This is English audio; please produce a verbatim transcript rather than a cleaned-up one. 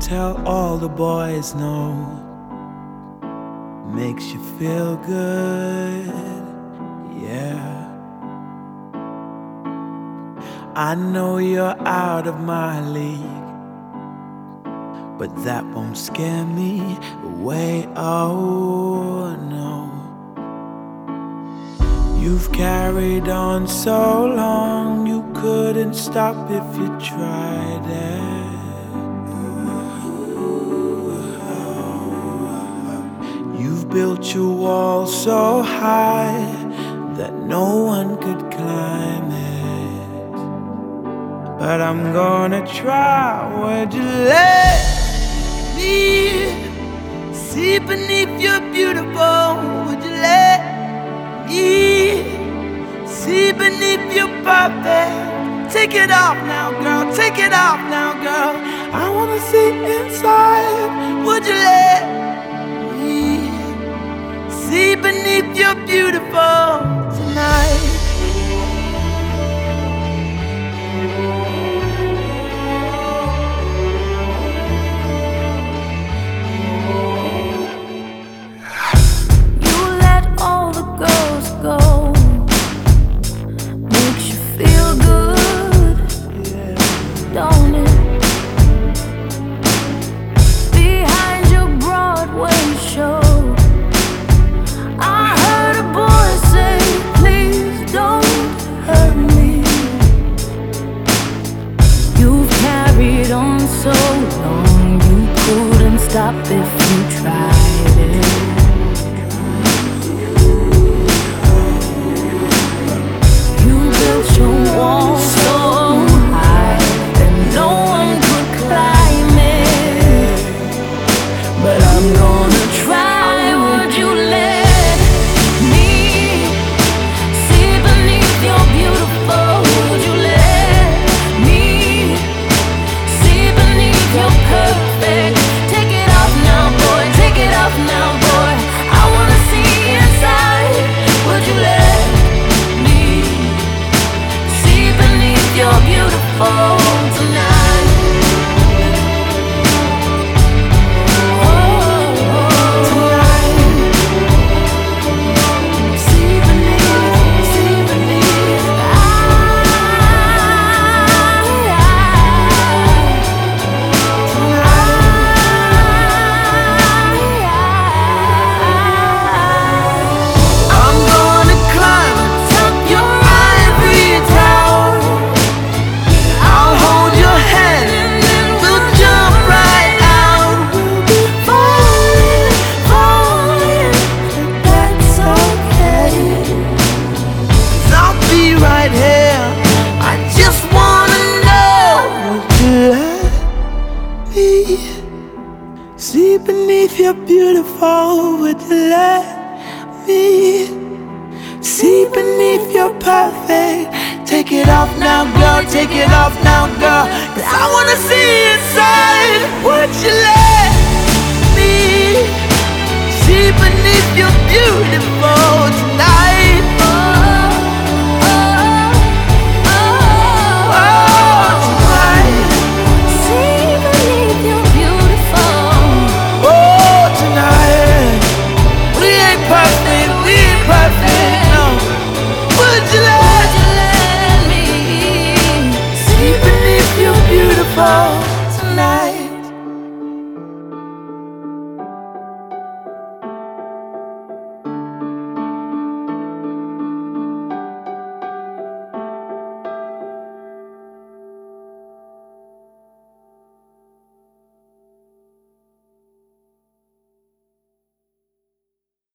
tell all the boys no. Makes you feel good, yeah. I know you're out of my league, but that won't scare me away, oh no. You've carried on so long, you couldn't stop if you tried it. You've built your wall so high that no one could climb it. But I'm gonna try. Would you let me see beneath your beautiful? Would you let me see beneath your perfect? Take it off now, girl, take it off now, girl. I wanna see inside. Would you let me see beneath your beautiful tonight? So long you couldn't stop if you tried it. You built your wall so high that no one could climb it. But I'm gonna try. Would you let me see beneath your beautiful? Would you let me see beneath your perfect? Take it off now, boy, take it off now, boy. I wanna see inside. Would you let me see beneath your beautiful tonight? Oh, oh, tonight. See beneath, see beneath. I'm gonna climb atop your ivory tower. I'll hold your hand and then we'll jump right out. We'll be falling, falling, but that's okay, 'cause I'll be right here. I just wanna know. Would you let me see beneath your beautiful? Would you let me see beneath your perfect? Take it off now, girl, take it off now, girl, 'cause I wanna see inside. Would you let